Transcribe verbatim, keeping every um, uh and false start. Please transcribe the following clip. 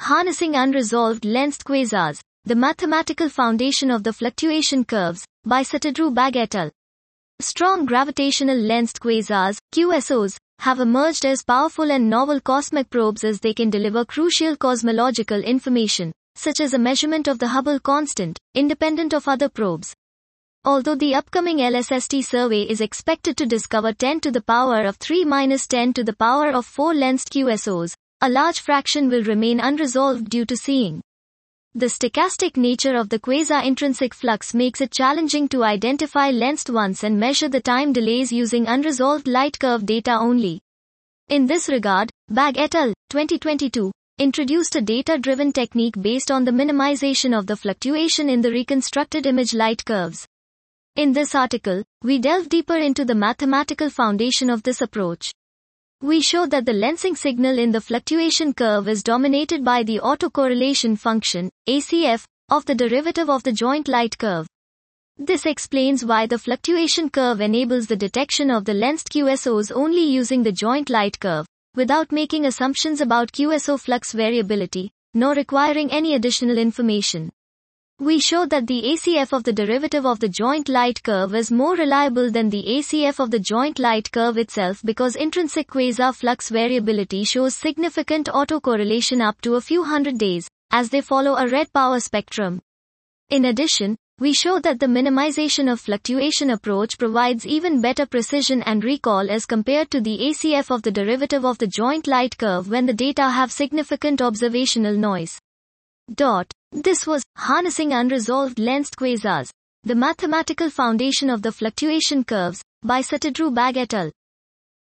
Harnessing Unresolved Lensed Quasars, The Mathematical Foundation of the Fluctuation Curves, by Satadru Bag et al. Strong gravitational lensed quasars, Q S Os, have emerged as powerful and novel cosmic probes as they can deliver crucial cosmological information, such as a measurement of the Hubble constant, independent of other probes. Although the upcoming L S S T survey is expected to discover ten to the power of three minus ten to the power of four lensed Q S Os, a large fraction will remain unresolved due to seeing. The stochastic nature of the quasar intrinsic flux makes it challenging to identify lensed ones and measure the time delays using unresolved light curve data only. In this regard, Bag et al. twenty twenty-two introduced a data-driven technique based on the minimization of the fluctuation in the reconstructed image light curves. In this article, we delve deeper into the mathematical foundation of this approach. We show that the lensing signal in the fluctuation curve is dominated by the autocorrelation function, A C F, of the derivative of the joint light curve. This explains why the fluctuation curve enables the detection of the lensed Q S Os only using the joint light curve, without making assumptions about Q S O flux variability, nor requiring any additional information. We show that the A C F of the derivative of the joint light curve is more reliable than the A C F of the joint light curve itself because intrinsic quasar flux variability shows significant autocorrelation up to a few hundred days, as they follow a red power spectrum. In addition, we show that the minimization of fluctuation approach provides even better precision and recall as compared to the A C F of the derivative of the joint light curve when the data have significant observational noise. Dot. This was Harnessing Unresolved Lensed Quasars, The Mathematical Foundation of the Fluctuation Curves, by Satadru Bag et al.